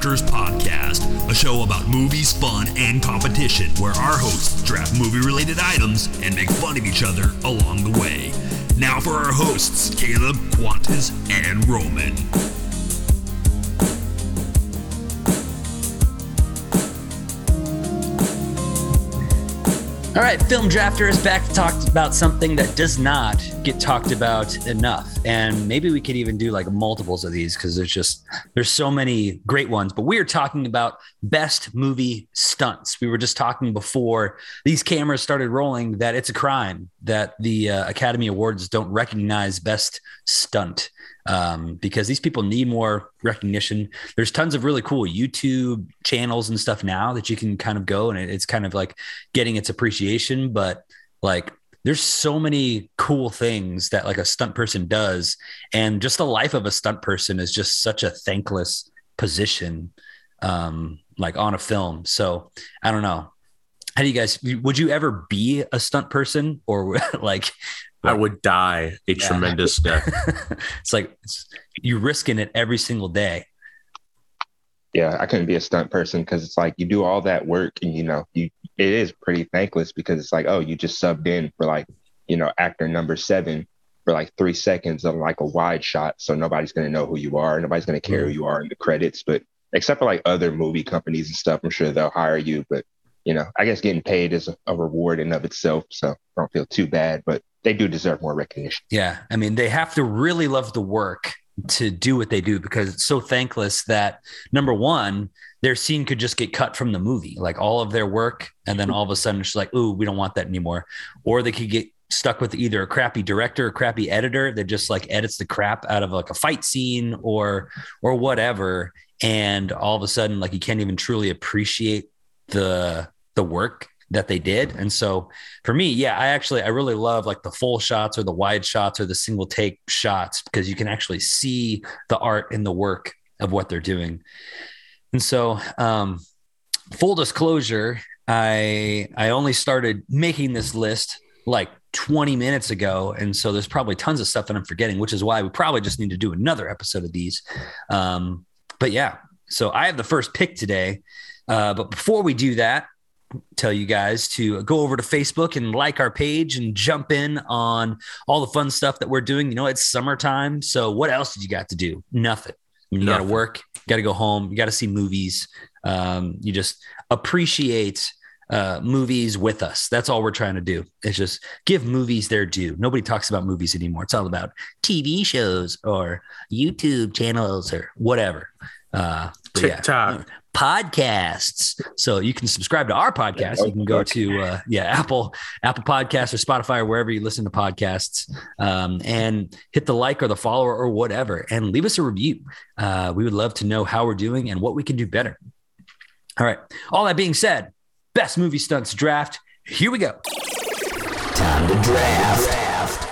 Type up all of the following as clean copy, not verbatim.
Drafters Podcast, a show about movies, fun, and competition, where our hosts draft movie-related items and make fun of each other along the way. Now for our hosts, Caleb, Qantas, and Roman. All right, Film Drafter is back to talk about something that does not get talked about enough. And maybe we could even do like multiples of these because there's so many great ones. But we are talking about best movie stunts. We were just talking before these cameras started rolling that it's a crime that the Academy Awards don't recognize best stunt. Because these people need more recognition. There's tons of really cool YouTube channels and stuff now that you can kind of go and it's kind of like getting its appreciation. But like, there's so many cool things that like a stunt person does. And just the life of a stunt person is just such a thankless position, like on a film. So I don't know. How do you guys, would you ever be a stunt person or like, I would die a tremendous death. It's like you're risking it every single day. Yeah, I couldn't be a stunt person because it's like you do all that work and, it is pretty thankless because it's like, oh, you just subbed in for like, actor number 7 for like 3 seconds of like a wide shot. So nobody's going to know who you are. Nobody's going to care who you are in the credits. But except for like other movie companies and stuff, I'm sure they'll hire you. But, I guess getting paid is a reward in of itself. So I don't feel too bad. But they do deserve more recognition. Yeah. I mean, they have to really love the work to do what they do because it's so thankless that number one, their scene could just get cut from the movie, like all of their work. And then all of a sudden it's like, ooh, we don't want that anymore. Or they could get stuck with either a crappy director or crappy editor that just like edits the crap out of like a fight scene or whatever. And all of a sudden, like you can't even truly appreciate the work that they did. And so for me, yeah, I really love like the full shots or the wide shots or the single take shots because you can actually see the art and the work of what they're doing. And so full disclosure, I only started making this list like 20 minutes ago. And so there's probably tons of stuff that I'm forgetting, which is why we probably just need to do another episode of these. But yeah, so I have the first pick today. But before we do that, tell you guys to go over to Facebook and like our page and jump in on all the fun stuff that we're doing. It's summertime. So what else did you got to do? Nothing. You got to work, you got to go home, you got to see movies. You just appreciate movies with us. That's all we're trying to do. It's just give movies their due. Nobody talks about movies anymore. It's all about TV shows or YouTube channels or whatever. TikTok. Podcasts. So you can subscribe to our podcast. You can go to Apple Podcasts or Spotify or wherever you listen to podcasts, and hit the like or the follow or whatever, and leave us a review. We would love to know how we're doing and what we can do better. All right. All that being said, best movie stunts draft. Here we go. Time to draft.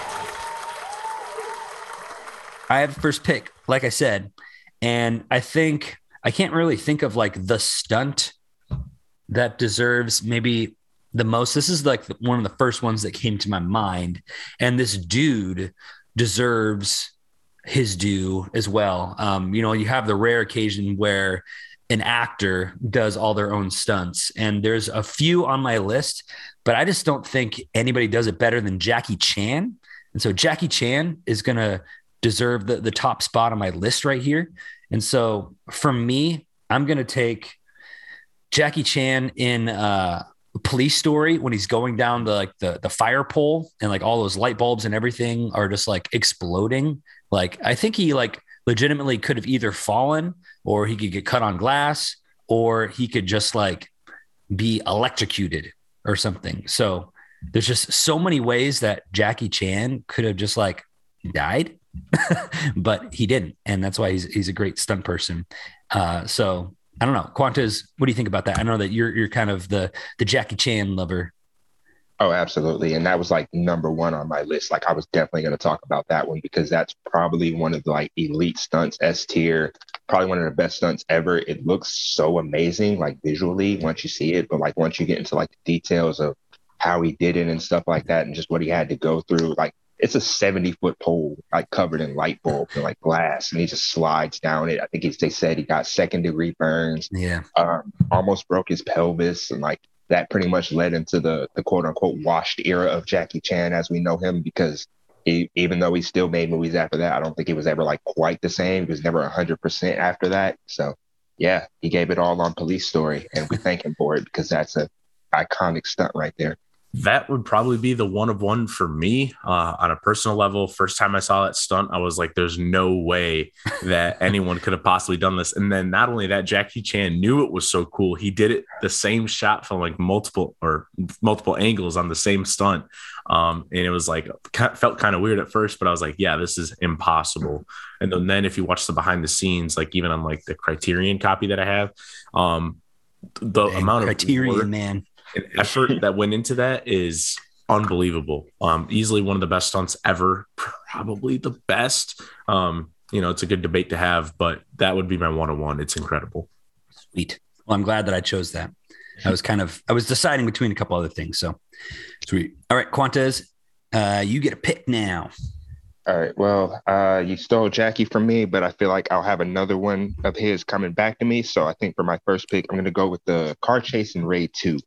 I have the first pick, like I said, and I think I can't really think of like the stunt that deserves maybe the most. This is like one of the first ones that came to my mind. And this dude deserves his due as well. You have the rare occasion where an actor does all their own stunts. And there's a few on my list, but I just don't think anybody does it better than Jackie Chan. And so Jackie Chan is going to deserve the top spot on my list right here. And so for me, I'm going to take Jackie Chan in Police Story when he's going down the fire pole and like all those light bulbs and everything are just like exploding. Like, I think he like legitimately could have either fallen or he could get cut on glass or he could just like be electrocuted or something. So there's just so many ways that Jackie Chan could have just like died. But he didn't, and that's why he's a great stunt person. So I don't know, Qantas, what do you think about that? I know that you're kind of the Jackie Chan lover. Oh, absolutely, and that was like number one on my list. Like I was definitely going to talk about that one because that's probably one of the like elite stunts, S tier, probably one of the best stunts ever. It looks so amazing, like visually once you see it, but like once you get into like the details of how he did it and stuff like that, and just what he had to go through, like it's a 70-foot pole, like covered in light bulbs and like glass, and he just slides down it. I think they said he got 2nd-degree burns. Yeah. Almost broke his pelvis, and like that pretty much led into the quote unquote washed era of Jackie Chan as we know him, because even though he still made movies after that, I don't think he was ever like quite the same. He was never 100% after that. So yeah, he gave it all on Police Story, and we thank him for it because that's a iconic stunt right there. That would probably be the one of one for me on a personal level. First time I saw that stunt, I was like, there's no way that anyone could have possibly done this. And then not only that, Jackie Chan knew it was so cool. He did it the same shot from like multiple angles on the same stunt. And it was like, felt kind of weird at first, but I was like, yeah, this is impossible. And then if you watch the behind the scenes, like even on like the Criterion copy that I have, the amount of Criterion, man. And effort that went into that is unbelievable. Easily one of the best stunts ever, probably the best. It's a good debate to have, but that would be my one-on-one. It's incredible. Sweet. Well, I'm glad that I chose that. I was deciding between a couple other things. So sweet. All right, Quantes, you get a pick now. All right. Well, you stole Jackie from me, but I feel like I'll have another one of his coming back to me. So I think for my first pick, I'm going to go with the car chase in Raid 2.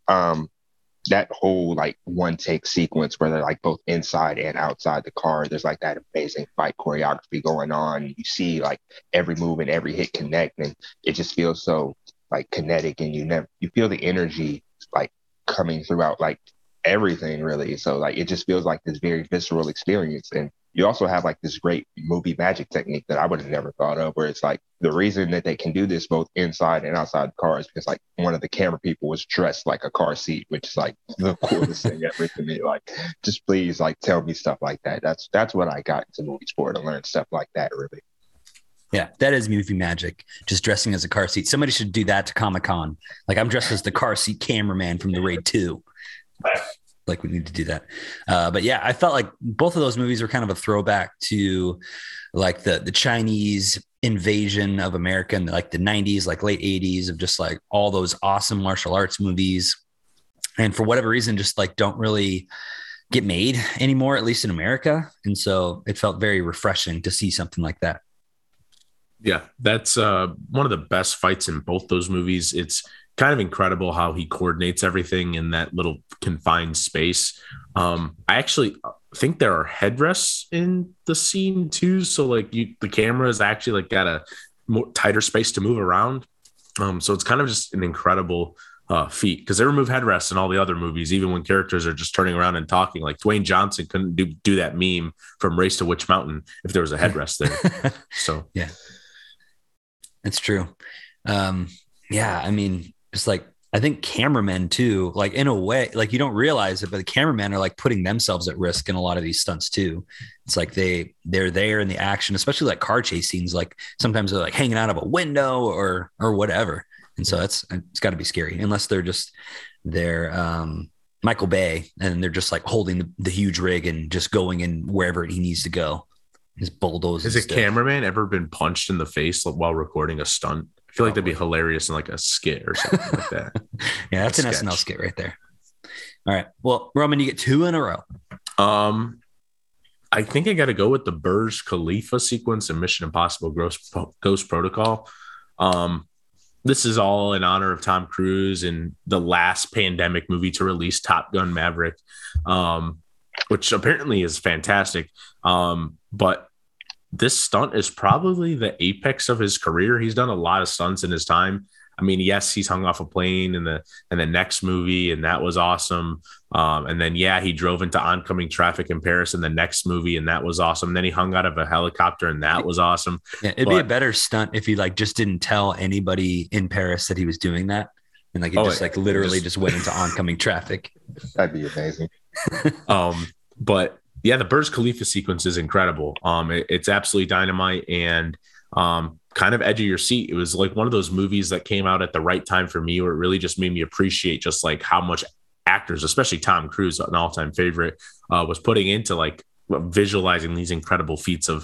That whole like one take sequence where they're like both inside and outside the car, there's like that amazing fight choreography going on. You see like every move and every hit connect, and it just feels so like kinetic, and you feel the energy like coming throughout like everything really. So like it just feels like this very visceral experience. And you also have like this great movie magic technique that I would have never thought of, where it's like the reason that they can do this both inside and outside the car is because like one of the camera people was dressed like a car seat, which is like the coolest thing ever to me. Like, just please like tell me stuff like that. That's what I got into movies for, to learn stuff like that really. Yeah, that is movie magic. Just dressing as a car seat. Somebody should do that to Comic-Con. Like, I'm dressed as the car seat cameraman from the Raid 2. Like, we need to do that. But yeah, I felt like both of those movies were kind of a throwback to like the Chinese invasion of America in like the 90s, like late 80s, of just like all those awesome martial arts movies. And for whatever reason, just like don't really get made anymore, at least in America. And so it felt very refreshing to see something like that. Yeah, that's one of the best fights in both those movies. It's kind of incredible how he coordinates everything in that little confined space. I actually think there are headrests in the scene too. So like the camera is actually like got a more tighter space to move around. So it's kind of just an incredible feat, because they remove headrests in all the other movies, even when characters are just turning around and talking. Like Dwayne Johnson couldn't do that meme from Race to Witch Mountain if there was a headrest there. So yeah, it's true. Yeah, I mean, just like, I think cameramen too, like in a way, like you don't realize it, but the cameramen are like putting themselves at risk in a lot of these stunts too. It's like they're there in the action, especially like car chase scenes. Like sometimes they're like hanging out of a window or whatever. And so it's got to be scary, unless they're Michael Bay and they're just like holding the huge rig and just going in wherever he needs to go. His bulldoze. Has a cameraman ever been punched in the face while recording a stunt? I feel like that'd be hilarious in like a skit or something like that. Yeah, that's an SNL skit right there. All right. Well, Roman, you get 2 in a row. I think I got to go with the Burj Khalifa sequence in Mission Impossible Ghost Protocol. This is all in honor of Tom Cruise and the last pandemic movie to release, Top Gun Maverick, which apparently is fantastic. But this stunt is probably the apex of his career. He's done a lot of stunts in his time. I mean, yes, he's hung off a plane in the next movie, and that was awesome. And then, yeah, he drove into oncoming traffic in Paris in the next movie, and that was awesome. Then he hung out of a helicopter, and that was awesome. Yeah, it'd be a better stunt if he like just didn't tell anybody in Paris that he was doing that, and like he just went into oncoming traffic. That'd be amazing. But yeah, the Burj Khalifa sequence is incredible. It's absolutely dynamite and kind of edge of your seat. It was like one of those movies that came out at the right time for me, where it really just made me appreciate just like how much actors, especially Tom Cruise, an all-time favorite, was putting into like visualizing these incredible feats of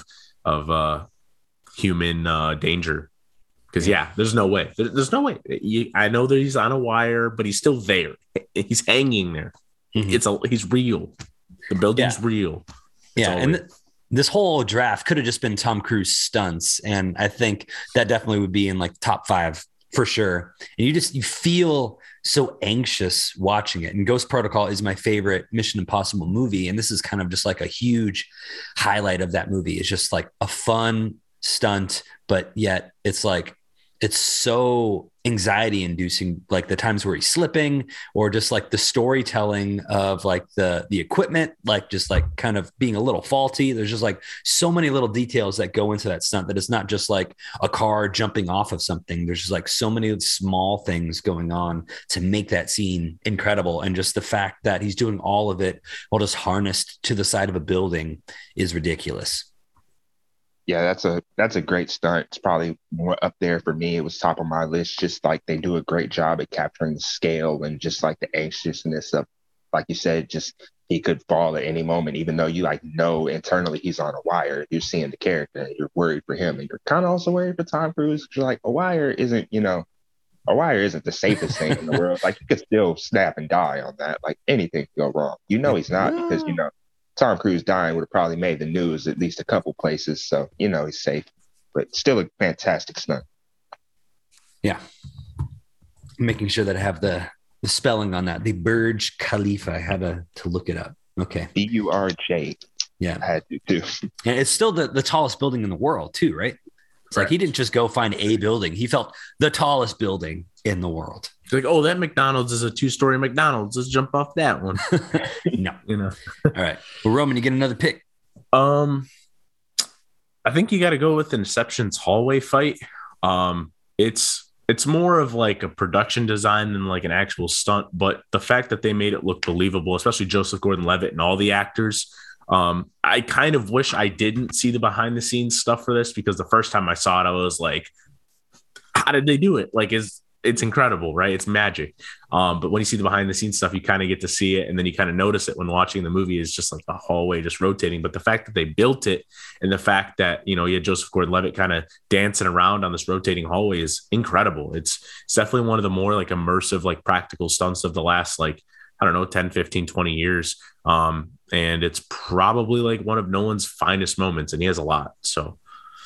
human danger. Because yeah, there's no way. There's no way. I know that he's on a wire, but he's still there. He's hanging there. Mm-hmm. He's real. The building's real. Yeah, and this whole draft could have just been Tom Cruise stunts, and I think that definitely would be in like top 5 for sure. And you feel so anxious watching it. And Ghost Protocol is my favorite Mission Impossible movie, and this is kind of just like a huge highlight of that movie. It's just like a fun stunt, but yet it's like it's so anxiety inducing, like the times where he's slipping, or just like the storytelling of like the equipment, like just like kind of being a little faulty. There's just like so many little details that go into that stunt that it's not just like a car jumping off of something. There's just like so many small things going on to make that scene incredible. And just the fact that he's doing all of it while just harnessed to the side of a building is ridiculous. Yeah, that's a great stunt. It's probably more up there for me. It was top of my list. Just like they do a great job at capturing the scale and just like the anxiousness of, like you said, just he could fall at any moment, even though you like know internally he's on a wire. You're seeing the character and you're worried for him, and you're kind of also worried for Tom Cruise. You're like, a wire isn't the safest thing in the world. Like you could still snap and die on that. Like anything could go wrong. You know he's not, because Tom Cruise dying would have probably made the news at least a couple places. So, he's safe, but still a fantastic stunt. Yeah. Making sure that I have the spelling on that. The Burj Khalifa. I had to look it up. Okay. BURJ. Yeah. I had to too. And it's still the tallest building in the world too, right? It's like he didn't just go find a building. He felt the tallest building in the world. It's like, oh, that McDonald's is a 2-story McDonald's. Let's jump off that one. No. All right. Well, Roman, you get another pick. I think you got to go with Inception's hallway fight. It's more of like a production design than like an actual stunt, but the fact that they made it look believable, especially Joseph Gordon-Levitt and all the actors. I kind of wish I didn't see the behind the scenes stuff for this, because the first time I saw it, I was like, how did they do it? Like, it's incredible, right? It's magic. But when you see the behind the scenes stuff, you kind of get to see it. And then you kind of notice it when watching the movie is just like the hallway just rotating. But the fact that they built it, and the fact that, you had Joseph Gordon-Levitt kind of dancing around on this rotating hallway is incredible. It's definitely one of the more like immersive, like practical stunts of the last, like, I don't know, 10, 15, 20 years. And it's probably like one of Nolan's finest moments, and he has a lot. So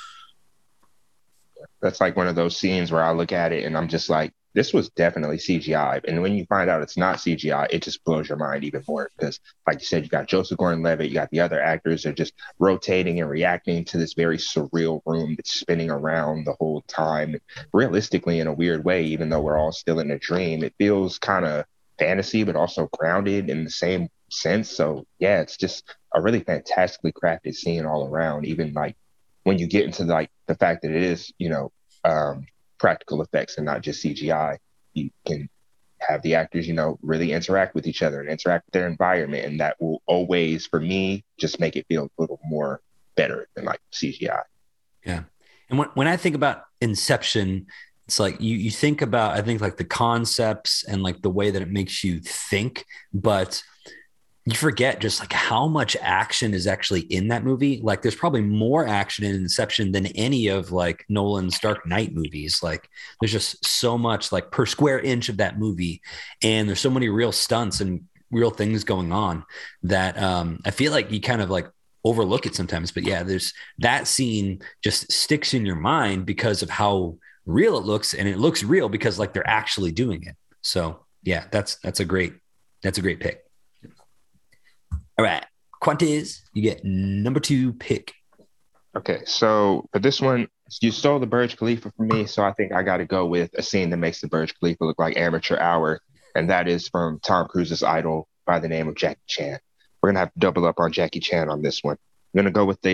that's like one of those scenes where I look at it and I'm just like, this was definitely CGI. And when you find out it's not CGI, it just blows your mind even more, because like you said, you got Joseph Gordon-Levitt, you got the other actors are just rotating and reacting to this very surreal room that's spinning around the whole time. Realistically, in a weird way, even though we're all still in a dream, it feels kind of fantasy, but also grounded in the same sense. So yeah, it's just a really fantastically crafted scene all around. Even like when you get into like the fact that it is, practical effects and not just CGI, you can have the actors, really interact with each other and interact with their environment. And that will always, for me, just make it feel a little more better than like CGI. Yeah. And when I think about Inception, it's like you think about, I think like the concepts and like the way that it makes you think, but you forget just like how much action is actually in that movie. Like there's probably more action in Inception than any of like Nolan's Dark Knight movies. Like there's just so much like per square inch of that movie. And there's so many real stunts and real things going on that I feel like you kind of like overlook it sometimes. But yeah, there's that scene just sticks in your mind because of how real it looks. And it looks real because like they're actually doing it. So yeah, that's a great pick. All right, Quantiz, you get number 2 pick. Okay, so for this one, you stole the Burj Khalifa from me, so I think I got to go with a scene that makes the Burj Khalifa look like amateur hour, and that is from Tom Cruise's idol by the name of Jackie Chan. We're gonna have to double up on Jackie Chan on this one. I'm gonna go with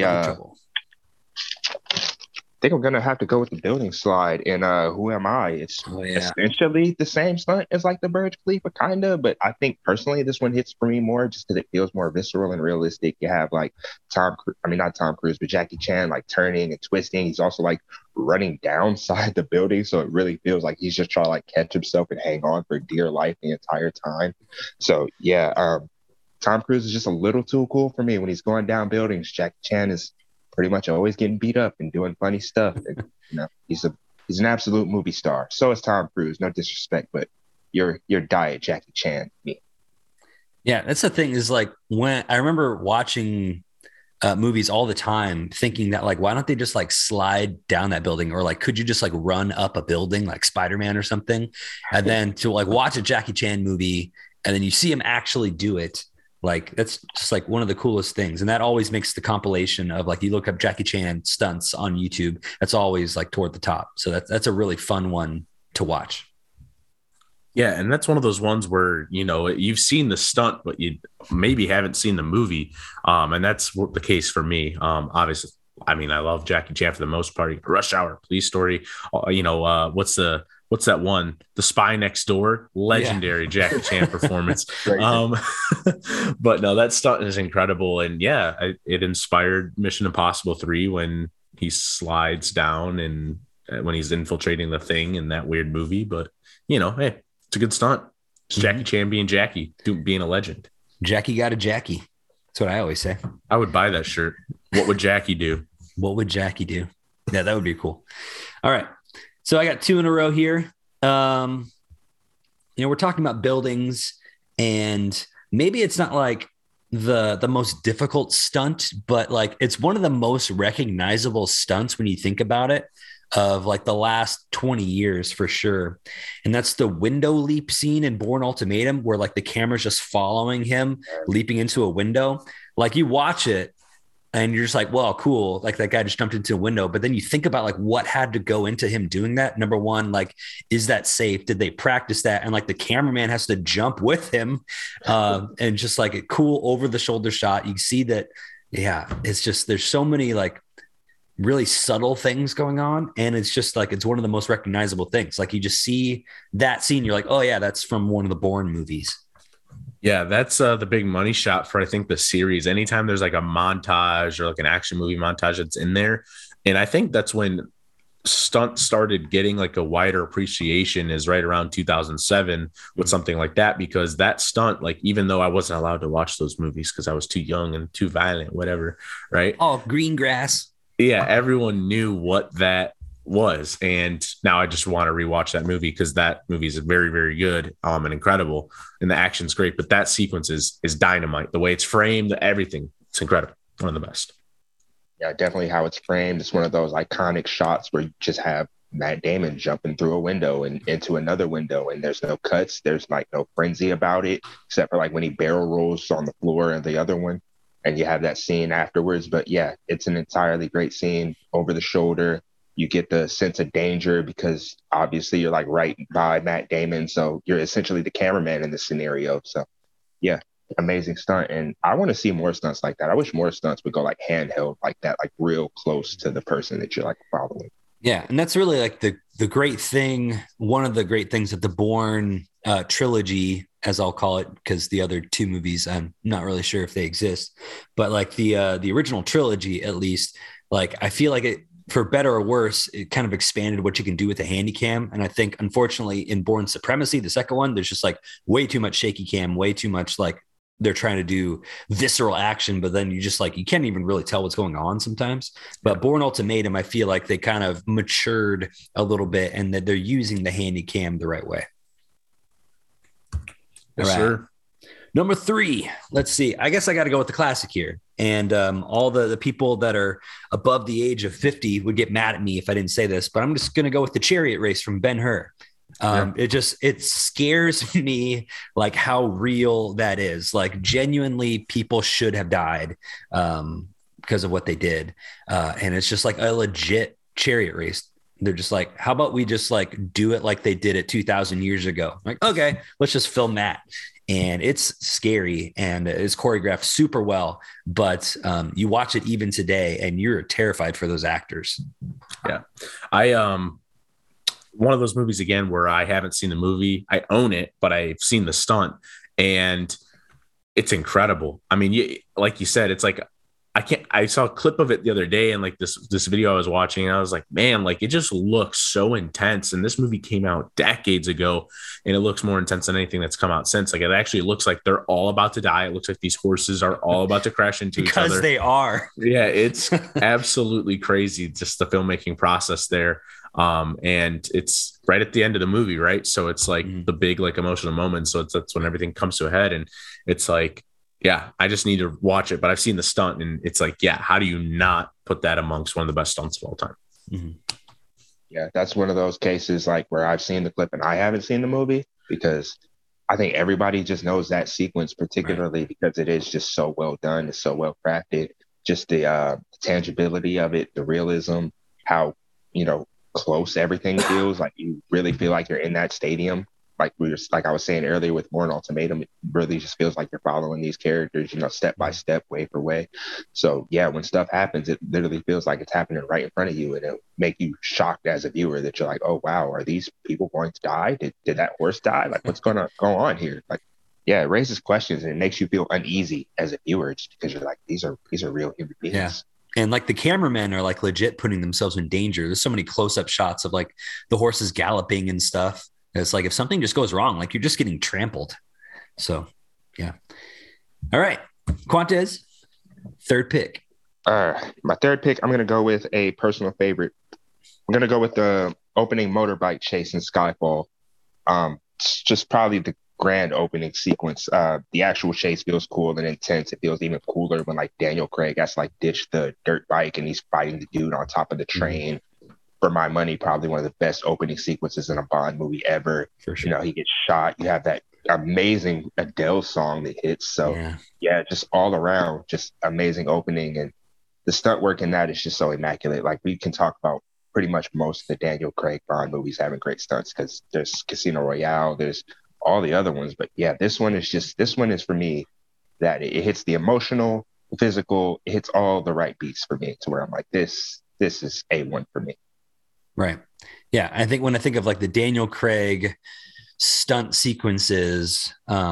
I think I'm gonna have to go with the building slide in Who Am I? It's essentially the same stunt as like the Burj Khalifa, kinda, but I think personally this one hits for me more just because it feels more visceral and realistic. You have like not Tom Cruise, but Jackie Chan like turning and twisting. He's also like running downside the building, so it really feels like he's just trying to like catch himself and hang on for dear life the entire time. So yeah, Tom Cruise is just a little too cool for me when he's going down buildings. Jackie Chan is pretty much always getting beat up and doing funny stuff. And, he's an absolute movie star. So is Tom Cruise. No disrespect, but your diet Jackie Chan. Me. Yeah, that's the thing is like when I remember watching movies all the time, thinking that like, why don't they just like slide down that building, or like, could you just like run up a building like Spider-Man or something? And then to like watch a Jackie Chan movie and then you see him actually do it. Like that's just like one of the coolest things. And that always makes the compilation of like, you look up Jackie Chan stunts on YouTube, that's always like toward the top. So that's a really fun one to watch. Yeah, and that's one of those ones where, you know, you've seen the stunt, but you maybe haven't seen the movie. And that's the case for me. Obviously, I mean, I love Jackie Chan for the most part. Rush Hour, Police Story, you know, what's that one? The Spy Next Door, legendary Jackie Chan performance. But no, that stunt is incredible. And yeah, it inspired Mission Impossible 3 when he slides down and when he's infiltrating the thing in that weird movie. But, you know, hey, it's a good stunt. It's Jackie Chan being Jackie, being a legend. Jackie got a Jackie. That's what I always say. I would buy that shirt. What would Jackie do? What would Jackie do? Yeah, that would be cool. All right. So I got 2 in a row here. You know, we're talking about buildings, and maybe it's not like the most difficult stunt, but like it's one of the most recognizable stunts when you think about it, of like the last 20 years for sure. And that's the window leap scene in Bourne Ultimatum, where like the camera's just following him leaping into a window. Like you watch it and you're just like, well, cool. Like that guy just jumped into a window. But then you think about like what had to go into him doing that. Number one, like, is that safe? Did they practice that? And like the cameraman has to jump with him and just like a cool over the shoulder shot. You see that. Yeah. It's just, there's so many like really subtle things going on. And it's just like, it's one of the most recognizable things. Like you just see that scene. You're like, oh yeah, that's from one of the Bourne movies. Yeah, that's the big money shot for, I think, the series. Anytime there's like a montage or like an action movie montage that's in there. And I think that's when stunt started getting like a wider appreciation, is right around 2007 with something like that, because that stunt, like, even though I wasn't allowed to watch those movies because I was too young and too violent, whatever. Right. Oh, green grass. Yeah. Everyone knew what that was. And now I just want to rewatch that movie because that movie is very, very good and incredible. And the action's great. But that sequence is dynamite. The way it's framed, everything. It's incredible. One of the best. Yeah, definitely how it's framed. It's one of those iconic shots where you just have Matt Damon jumping through a window and into another window, and there's no cuts. There's like no frenzy about it, except for like when he barrel rolls on the floor and the other one, and you have that scene afterwards. But yeah, it's an entirely great scene. Over the shoulder, you get the sense of danger because obviously you're like right by Matt Damon, so you're essentially the cameraman in this scenario. So yeah, amazing stunt. And I want to see more stunts like that. I wish more stunts would go like handheld like that, like real close to the person that you're like following. Yeah. And that's really like the great thing. One of the great things that the Bourne trilogy, as I'll call it, because the other 2 movies, I'm not really sure if they exist, but like the original trilogy, at least, like, I feel like it, for better or worse, it kind of expanded what you can do with the handy cam. And I think, unfortunately, in Bourne Supremacy, the second one, there's just like way too much shaky cam, way too much like they're trying to do visceral action, but then you just like, you can't even really tell what's going on sometimes. But Bourne Ultimatum, I feel like they kind of matured a little bit and that they're using the handy cam the right way. Yes, sir. Number 3, let's see. I guess I got to go with the classic here. And all the people that are above the age of 50 would get mad at me if I didn't say this, but I'm just going to go with the Chariot Race from Ben-Hur. It scares me like how real that is. Like genuinely people should have died because of what they did. And it's just like a legit chariot race. They're just like, how about we just like do it like they did it 2000 years ago? Like, okay, let's just film that. And it's scary and it's choreographed super well, but you watch it even today and you're terrified for those actors. Yeah. One of those movies again, where I haven't seen the movie, I own it, but I've seen the stunt and it's incredible. I mean, like you said, it's like, I saw a clip of it the other day and like this video I was watching and I was like, man, like it just looks so intense. And this movie came out decades ago and it looks more intense than anything that's come out since. Like it actually looks like they're all about to die. It looks like these horses are all about to crash into each other. Because they are. Yeah, it's absolutely crazy. Just the filmmaking process there. And it's right at the end of the movie, right? So it's like the big like emotional moment. So that's when everything comes to a head and it's like, Yeah, I just need to watch it, but I've seen the stunt and it's like, yeah, how do you not put that amongst one of the best stunts of all time? Mm-hmm. Yeah, that's one of those cases like where I've seen the clip and I haven't seen the movie because I think everybody just knows that sequence, particularly because it is just so well done. It's so well crafted. Just the tangibility of it, the realism, how, close everything feels. Like you really feel like you're in that stadium. Like I was saying earlier with Bourne Ultimatum, it really just feels like you're following these characters, step by step, way for way. So yeah, when stuff happens, it literally feels like it's happening right in front of you, and it'll make you shocked as a viewer that you're like, oh wow, are these people going to die? Did that horse die? Like what's gonna go on here? Like, yeah, it raises questions and it makes you feel uneasy as a viewer just because you're like, these are real human beings. Yeah. And like the cameramen are like legit putting themselves in danger. There's so many close-up shots of like the horses galloping and stuff. It's like if something just goes wrong, like you're just getting trampled. So, yeah. All right. Quantes, third pick. My third pick, I'm going to go with a personal favorite. I'm going to go with the opening motorbike chase in Skyfall. It's just probably the grand opening sequence. The actual chase feels cool and intense. It feels even cooler when like Daniel Craig has to like ditch the dirt bike and he's fighting the dude on top of the train. For my money, probably one of the best opening sequences in a Bond movie ever. For sure. He gets shot. You have that amazing Adele song that hits. So yeah, just all around, just amazing opening. And the stunt work in that is just so immaculate. Like we can talk about pretty much most of the Daniel Craig Bond movies having great stunts because there's Casino Royale, there's all the other ones. But yeah, this one is for me that it hits the emotional, physical, it hits all the right beats for me to where I'm like, this is A1 for me. Right. Yeah. I think when I think of like the Daniel Craig stunt sequences,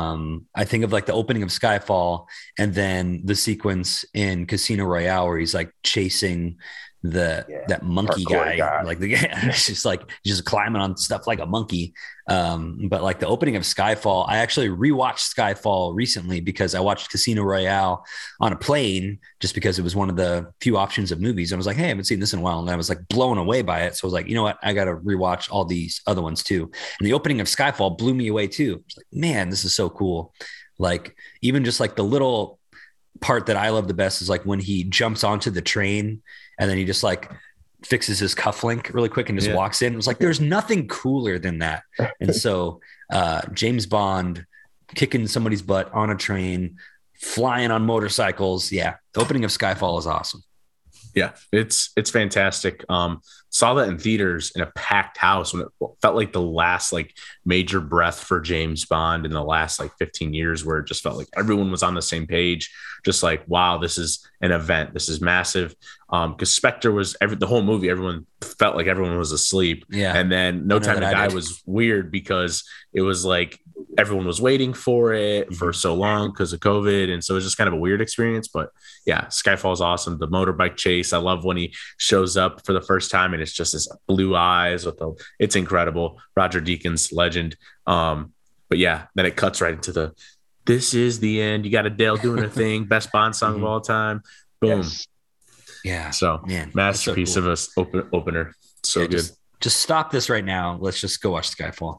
I think of like the opening of Skyfall and then the sequence in Casino Royale where he's like chasing that monkey guy. Like it's just like he's just climbing on stuff like a monkey. But like the opening of Skyfall, I actually rewatched Skyfall recently because I watched Casino Royale on a plane just because it was one of the few options of movies. I was like, hey, I haven't seen this in a while. And I was like blown away by it. So I was like, you know what? I got to rewatch all these other ones too. And the opening of Skyfall blew me away too. I was like, man, this is so cool. Like even just like the little part that I love the best is like when he jumps onto the train and then he just like fixes his cufflink really quick and just walks in. It was like, there's nothing cooler than that. And so James Bond kicking somebody's butt on a train, flying on motorcycles. Yeah. The opening of Skyfall is awesome. Yeah, it's fantastic. Saw that in theaters in a packed house when it felt like the last like major breath for James Bond in the last like 15 years, where it just felt like everyone was on the same page. Just like, wow, this is an event. This is massive. Because Spectre was the whole movie. Everyone felt like everyone was asleep. Yeah, and then No Time to Die was weird because it was like everyone was waiting for it for so long because of COVID. And so it was just kind of a weird experience. But yeah, Skyfall is awesome. The motorbike chase. I love when he shows up for the first time and it's just his blue eyes it's incredible. Roger Deakins, legend. But yeah, then it cuts right into this is the end. You got Adele doing her thing. Best Bond song of all time. Boom. Yes. Yeah. So man, masterpiece of us opener. So good. Just stop this right now. Let's just go watch Skyfall.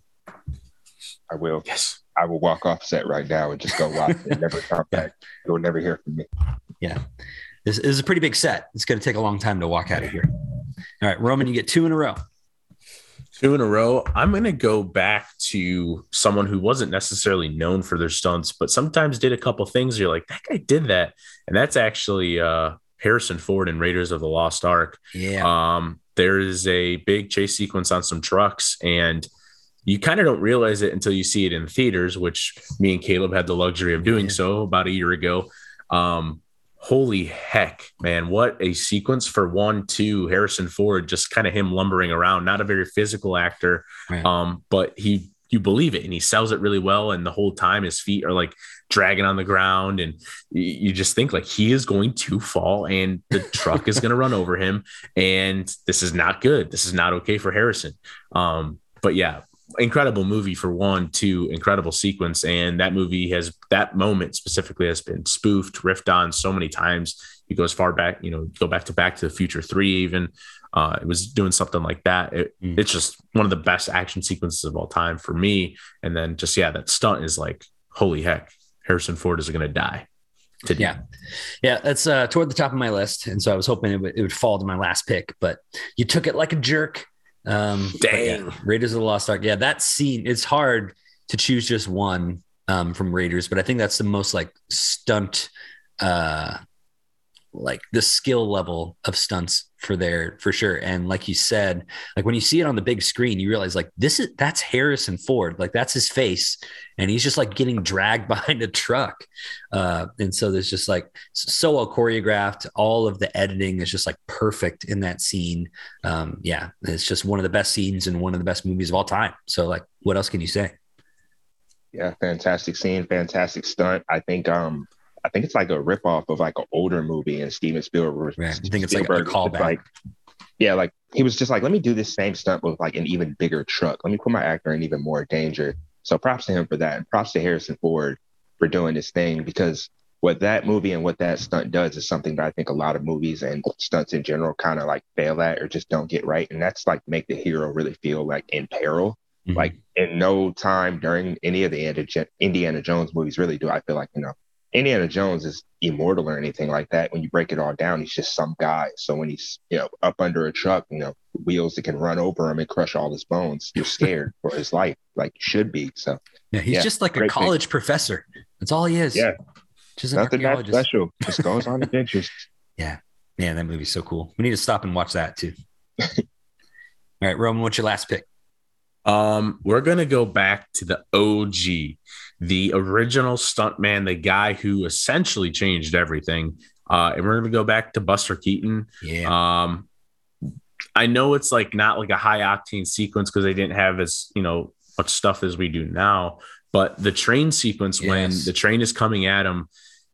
I will. Yes. I will walk off set right now and just go watch it and never come back. You'll never hear from me. Yeah. This is a pretty big set. It's going to take a long time to walk out of here. All right, Roman, you get 2 in a row. 2 in a row. I'm going to go back to someone who wasn't necessarily known for their stunts, but sometimes did a couple things. You're like, that guy did that. And that's actually Harrison Ford in Raiders of the Lost Ark. Yeah. There is a big chase sequence on some trucks, and you kind of don't realize it until you see it in theaters, which me and Caleb had the luxury of doing so about a year ago. Holy heck, man. What a sequence for 1, 2, Harrison Ford, just kind of him lumbering around, not a very physical actor. Right. But you believe it and he sells it really well. And the whole time his feet are like dragging on the ground and you just think like he is going to fall and the truck is going to run over him. And this is not good. This is not okay for Harrison. But yeah, incredible movie for 1, 2, incredible sequence. And that that moment specifically has been spoofed, riffed on so many times. You go as far back, go back to the Future 3 even. It was doing something like that. It's just one of the best action sequences of all time for me. And then just, that stunt is like, holy heck, Harrison Ford is going to die. to do. Yeah, that's toward the top of my list, and so I was hoping it would fall to my last pick, but you took it like a jerk. Dang. Yeah, Raiders of the Lost Ark. Yeah, that scene. It's hard to choose just one from Raiders, but I think that's the most like stunt, like the skill level of stunts for sure. And like you said, like when you see it on the big screen, you realize like that's Harrison Ford, like that's his face, and he's just like getting dragged behind a truck. And so there's just like so well choreographed. All of the editing is just like perfect in that scene. Yeah, it's just one of the best scenes and one of the best movies of all time. So like, what else can you say? Yeah, fantastic scene, fantastic stunt. I think it's like a ripoff of like an older movie, and Steven Spielberg. Right. I think it's like a callback. Like, yeah, like he was just like, let me do this same stunt with like an even bigger truck. Let me put my actor in even more danger. So props to him for that, and props to Harrison Ford for doing this thing, because what that movie and what that stunt does is something that I think a lot of movies and stunts in general kind of like fail at or just don't get right, and that's like make the hero really feel like in peril. Mm-hmm. Like in no time during any of the Indiana Jones movies really do I feel like, Indiana Jones is immortal or anything like that. When you break it all down, he's just some guy. So when he's, up under a truck, wheels that can run over him and crush all his bones, you're scared for his life, like you should be. So yeah, he's just like a college professor. That's all he is. Yeah. Just nothing that special. Just goes on adventures. Yeah. Man, that movie's so cool. We need to stop and watch that too. All right, Roman, what's your last pick? We're going to go back to the OG, the original stuntman, the guy who essentially changed everything. And we're going to go back to Buster Keaton. Yeah. I know it's like not like a high octane sequence because they didn't have as, much stuff as we do now, but the train sequence when the train is coming at him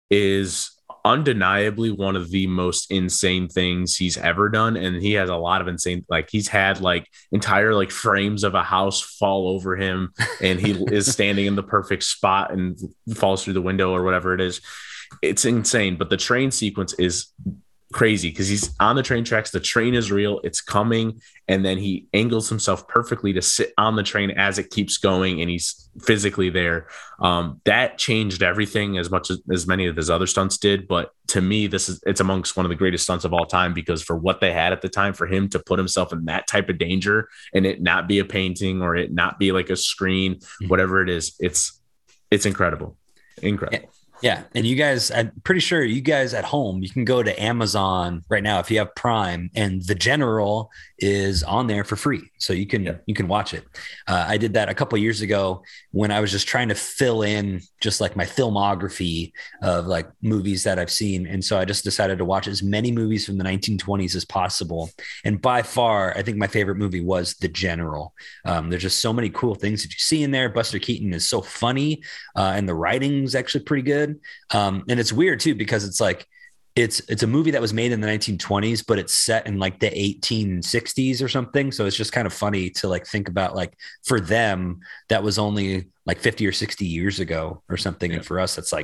is undeniably one of the most insane things he's ever done. And he has a lot of insane, like he's had like entire like frames of a house fall over him, and he is standing in the perfect spot and falls through the window or whatever it is. It's insane. But the train sequence is crazy because he's on the train tracks. The train is real. It's coming. And then he angles himself perfectly to sit on the train as it keeps going. And he's physically there. That changed everything as much as many of his other stunts did. But to me, it's amongst one of the greatest stunts of all time, because for what they had at the time, for him to put himself in that type of danger and it not be a painting or it not be like a screen, whatever it is, it's incredible. Incredible. Yeah. And you guys, I'm pretty sure you guys at home, you can go to Amazon right now if you have Prime, and The General is on there for free. So you can watch it. I did that a couple of years ago when I was just trying to fill in just like my filmography of like movies that I've seen. And so I just decided to watch as many movies from the 1920s as possible. And by far, I think my favorite movie was The General. There's just so many cool things that you see in there. Buster Keaton is so funny, and the writing's actually pretty good. And it's weird too, because it's like, it's a movie that was made in the 1920s, but it's set in like the 1860s or something. So it's just kind of funny to like think about, like for them, that was only like 50 or 60 years ago or something. Yeah. And for us, that's like,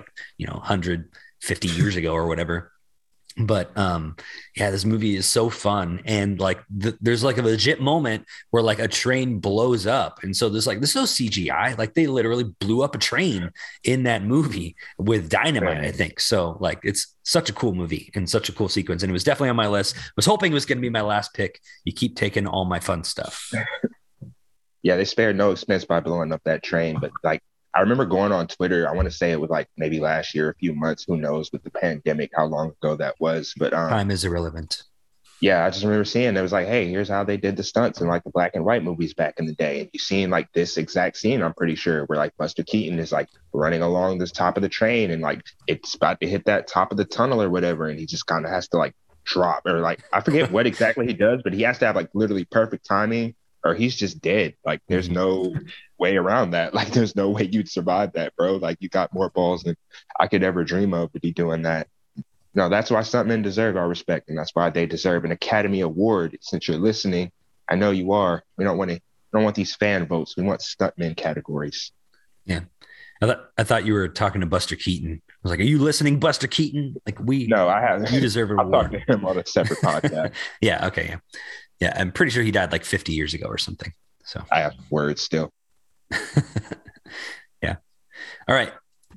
150 years ago or whatever. But this movie is so fun, and like there's like a legit moment where like a train blows up, and so there's no CGI, like they literally blew up a train in that movie with dynamite, I think. So like it's such a cool movie and such a cool sequence, and it was definitely on my list. I was hoping it was going to be my last pick. You keep taking all my fun stuff. Yeah, they spared no expense by blowing up that train, but like I remember going on Twitter, I want to say it was like maybe last year, a few months, who knows with the pandemic, how long ago that was. But time is irrelevant. Yeah, I just remember seeing it was like, hey, here's how they did the stunts in like the black and white movies back in the day. And you seen like this exact scene, I'm pretty sure, where like Buster Keaton is like running along this top of the train and like it's about to hit that top of the tunnel or whatever. And he just kind of has to like drop, or like, I forget what exactly he does, but he has to have like literally perfect timing or he's just dead. Like there's no way around that. Like there's no way you'd survive that, bro. Like you got more balls than I could ever dream of to be doing that. No, that's why stuntmen deserve our respect, and that's why they deserve an Academy Award. Since you're listening, I know you are. We don't want these fan votes. We want stuntmen categories. Yeah, I thought you were talking to Buster Keaton. I was like, "Are you listening, Buster Keaton?" Like No, I haven't. You deserve an award. I'll talk to him on a separate podcast. Yeah. Okay. Yeah. I'm pretty sure he died like 50 years ago or something. So I have words still. Yeah. All right.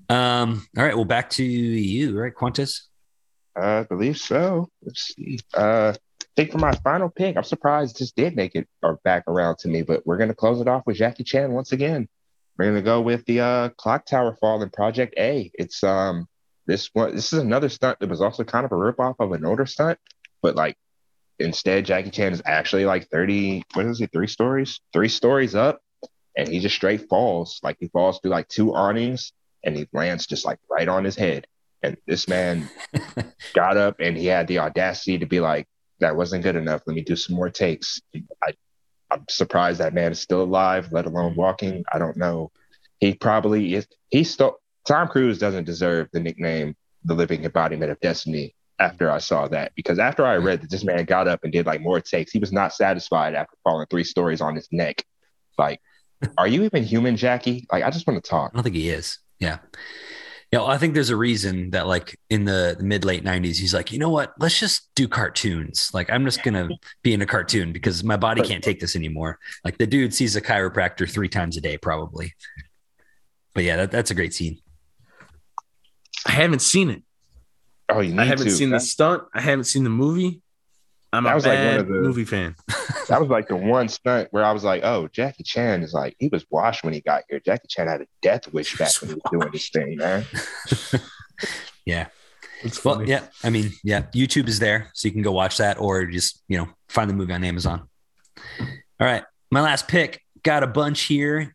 All right. Well, back to you, right, Qantas? I believe so. Let's see. I think for my final pick, I'm surprised this did make it or back around to me, but we're gonna close it off with Jackie Chan once again. We're gonna go with the clock tower fall in Project A. It's this is another stunt that was also kind of a ripoff of an older stunt, but like instead Jackie Chan is actually like 30, what is it, 3 stories? 3 stories up, and he just straight falls. Like he falls through like 2 awnings and he lands just like right on his head. And this man got up and he had the audacity to be like, that wasn't good enough. Let me do some more takes. I'm surprised that man is still alive, let alone walking. I don't know. He probably is. Tom Cruise doesn't deserve the nickname, the living embodiment of destiny, after I saw that. Because after I read that this man got up and did like more takes, he was not satisfied after falling 3 stories on his neck. Like, are you even human, Jackie? Like, I just want to talk. I don't think he is. Yeah. Yeah, I think there's a reason that like in the mid late 90s, he's like, you know what? Let's just do cartoons. Like, I'm just going to be in a cartoon because my body can't take this anymore. Like the dude sees a chiropractor 3 times a day, probably. But yeah, that's a great scene. I haven't seen it. Oh, you need I haven't to. seen the stunt. I haven't seen the movie. I'm a bad movie fan. That was like the one stunt where I was like, oh, Jackie Chan is like, he was washed when he got here. Jackie Chan had a death wish back when he was doing this thing, man. Yeah. Well, yeah. I mean, yeah, YouTube is there, so you can go watch that or just, find the movie on Amazon. All right. My last pick, got a bunch here.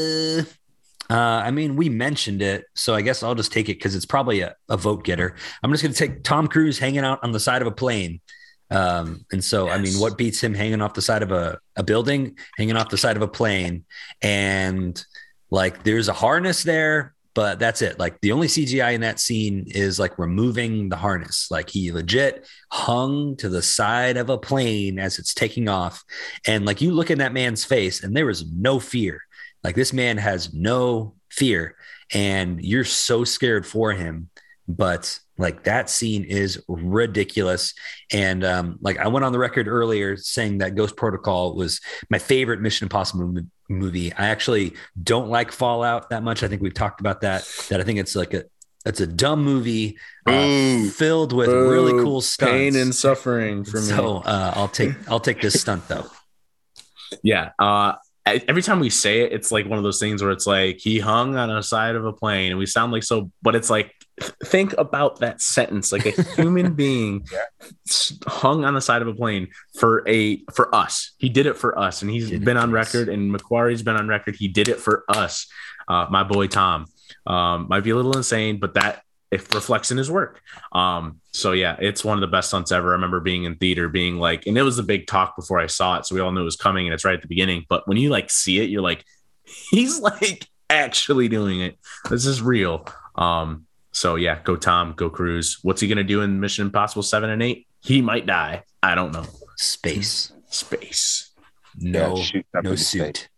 I mean, we mentioned it, so I guess I'll just take it because it's probably a vote getter. I'm just going to take Tom Cruise hanging out on the side of a plane. And so, yes. I mean, what beats him hanging off the side of a building, hanging off the side of a plane? And like, there's a harness there, but that's it. Like the only CGI in that scene is like removing the harness. Like he legit hung to the side of a plane as it's taking off. And like, you look in that man's face and there was no fear. Like this man has no fear and you're so scared for him, but like that scene is ridiculous. And like I went on the record earlier saying that Ghost Protocol was my favorite Mission Impossible movie. I actually don't like Fallout that much. I think we've talked about that I think it's like it's a dumb movie filled with really cool stunts. Pain and suffering for me. So I'll take this stunt though. Yeah. Every time we say it, it's like one of those things where it's like he hung on a side of a plane and we sound like so, but it's like, think about that sentence. Like a human being hung on the side of a plane for us. He did it for us. And he's been on record and Macquarie's been on record. He did it for us. My boy, Tom, might be a little insane, but that it reflects in his work. So yeah, it's one of the best stunts ever. I remember being in theater being like, and it was the big talk before I saw it. So we all knew it was coming and it's right at the beginning. But when you like see it, you're like, he's like actually doing it. This is real. So yeah, go Tom, go Cruise. What's he going to do in Mission Impossible 7 and 8? He might die. I don't know. Space. No suit.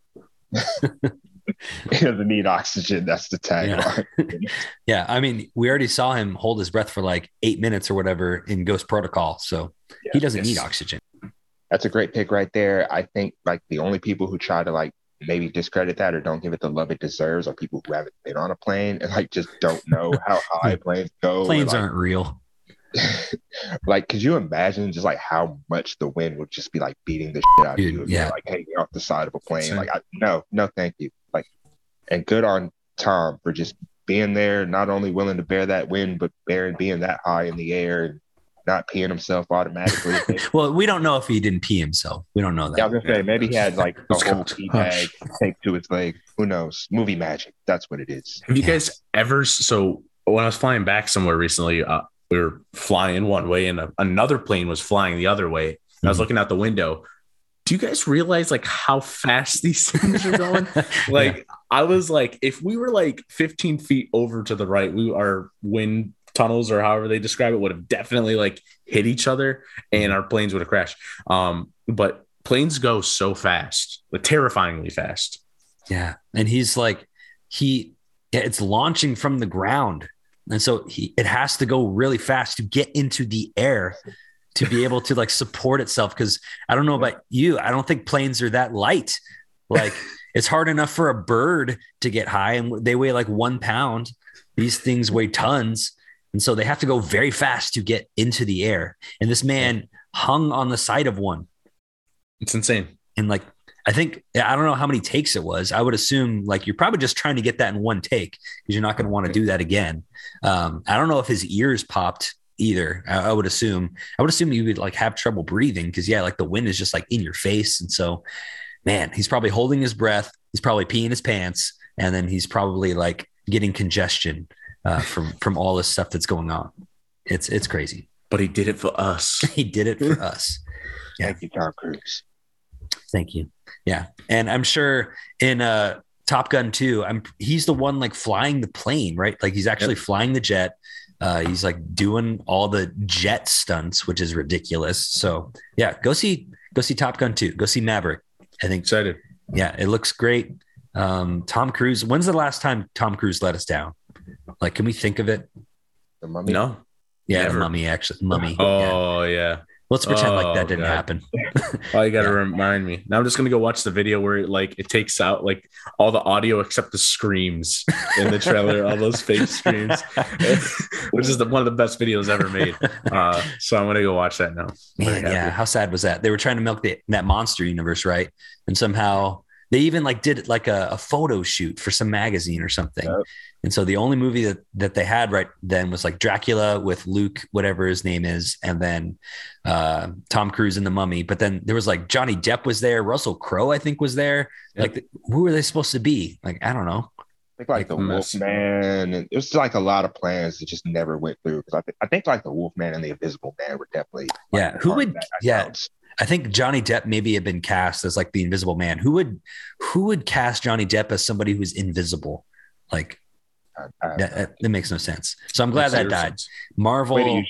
He doesn't need oxygen. That's the tagline. Yeah. I mean, we already saw him hold his breath for like 8 minutes or whatever in Ghost Protocol. So he doesn't need oxygen. That's a great pick right there. I think like the only people who try to like maybe discredit that or don't give it the love it deserves are people who haven't been on a plane and like just don't know how high planes go. Planes aren't real. Like, could you imagine just like how much the wind would just be like beating the shit out of you? Yeah. Like hanging off the side of a plane. Like, no, thank you. Like, and good on Tom for just being there, not only willing to bear that wind, but being that high in the air and not peeing himself automatically. Well, we don't know if he didn't pee himself. We don't know that. Yeah, I was gonna say maybe he had like a whole pee bag taped to his leg. Who knows? Movie magic. That's what it is. Have you guys ever? So when I was flying back somewhere recently, we were flying one way and another plane was flying the other way. And I was looking out the window. Do you guys realize like how fast these things are going? Like I was like, if we were like 15 feet over to the right, our wind tunnels or however they describe it would have definitely like hit each other and our planes would have crashed. But planes go so fast, like terrifyingly fast. Yeah. And he's like, it's launching from the ground. And so it has to go really fast to get into the air to be able to like support itself. Cause I don't know about you. I don't think planes are that light. Like it's hard enough for a bird to get high and they weigh like 1 pound. These things weigh tons. And so they have to go very fast to get into the air. And this man hung on the side of one. It's insane. And like, I don't know how many takes it was. I would assume like you're probably just trying to get that in one take because you're not going to want to do that again. I don't know if his ears popped either. I would assume you would like have trouble breathing because like the wind is just like in your face. And so, man, he's probably holding his breath. He's probably peeing his pants. And then he's probably like getting congestion from all this stuff that's going on. It's crazy. But he did it for us. He did it for us. Yeah. Thank you, Tom Cruise. Thank you. Yeah. And I'm sure in Top Gun 2, he's the one like flying the plane, right? Like he's actually flying the jet. He's like doing all the jet stunts, which is ridiculous. So yeah, go see Top Gun 2. Go see Maverick. I think excited. Yeah, it looks great. Tom Cruise. When's the last time Tom Cruise let us down? Like, can we think of it? The Mummy? No. Yeah, the Mummy, actually. Mummy. Oh, yeah. Let's pretend like that didn't happen. Oh, you got to remind me. Now I'm just going to go watch the video where it takes out like all the audio except the screams in the trailer, all those fake screams, which is one of the best videos ever made. So I'm going to go watch that now. Man, yeah. How sad was that? They were trying to milk that monster universe, right? And somehow they even like did like a photo shoot for some magazine or something. Yep. And so the only movie that they had right then was like Dracula with Luke, whatever his name is, and then Tom Cruise and the Mummy. But then there was like Johnny Depp was there, Russell Crowe I think was there. Yep. Like who were they supposed to be? Like I don't know. I think like the Wolfman, and it was like a lot of plans that just never went through. Because I think like the Wolfman and the Invisible Man were definitely who would I think Johnny Depp maybe had been cast as like the Invisible Man. Who would cast Johnny Depp as somebody who's invisible? Like that makes no sense. So I'm glad that died. Marvel,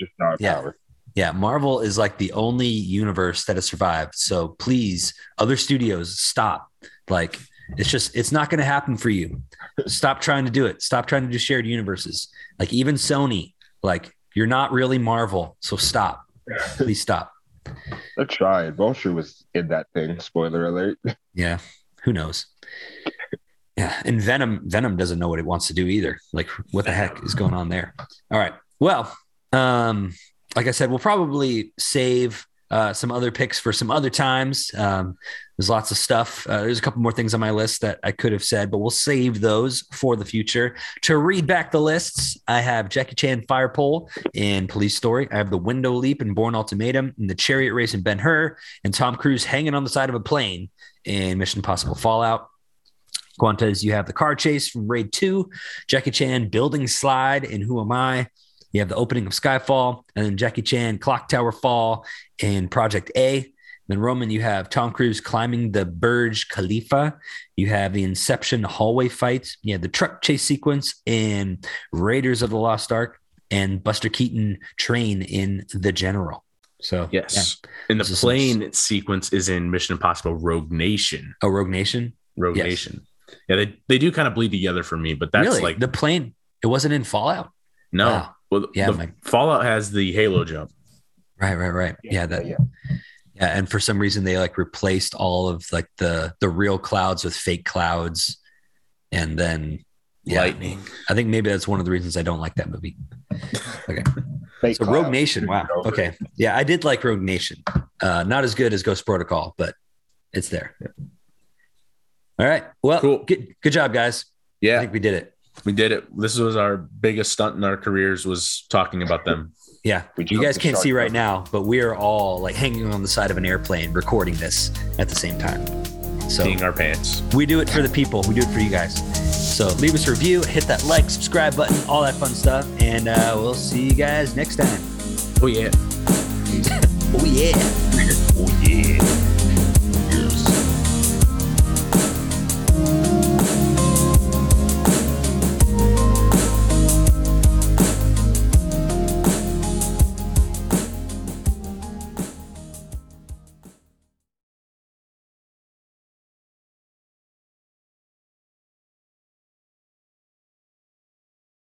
Marvel is like the only universe that has survived. So please, other studios, stop. Like it's not going to happen for you. Stop trying to do it. Stop trying to do shared universes. Like even Sony, like you're not really Marvel. So stop. Please stop. They're trying. Vulture was in that thing. Spoiler alert. Yeah. Who knows? Yeah. And Venom doesn't know what it wants to do either. Like what the heck is going on there? All right. Well, like I said, we'll probably save some other picks for some other times. There's lots of stuff. There's a couple more things on my list that I could have said, but we'll save those for the future. To read back the lists, I have Jackie Chan Fire Pole in Police Story. I have the window leap in Bourne Ultimatum, and the chariot race in Ben-Hur, and Tom Cruise hanging on the side of a plane in Mission Impossible Fallout. Quantas, you have the car chase from Raid 2, Jackie Chan building slide in Who Am I? You have the opening of Skyfall, and then Jackie Chan Clock Tower Fall in Project A. Then Roman, you have Tom Cruise climbing the Burj Khalifa. You have the Inception hallway fight. You have the truck chase sequence in Raiders of the Lost Ark, and Buster Keaton train in The General. So yes, and the plane sequence is in Mission Impossible Rogue Nation. Oh, Rogue Nation. Rogue Nation. Yeah, they do kind of bleed together for me, but that's really? Like the plane. It wasn't in Fallout. No. Wow. Well, Fallout has the Halo jump. Right. Yeah. And for some reason they like replaced all of like the real clouds with fake clouds, and then lightning. I think maybe that's one of the reasons I don't like that movie. Okay. So Rogue Nation. Wow. Okay. Yeah, I did like Rogue Nation. Not as good as Ghost Protocol, but it's there. All right. Well, cool. Good job, guys. Yeah. I think we did it. We did it. This was our biggest stunt in our careers, was talking about them. Yeah. You guys can't see right now, but we are all like hanging on the side of an airplane recording this at the same time. So peeing our pants. We do it for the people. We do it for you guys. So leave us a review, hit that like, subscribe button, all that fun stuff. And we'll see you guys next time. Oh, yeah. Oh, yeah.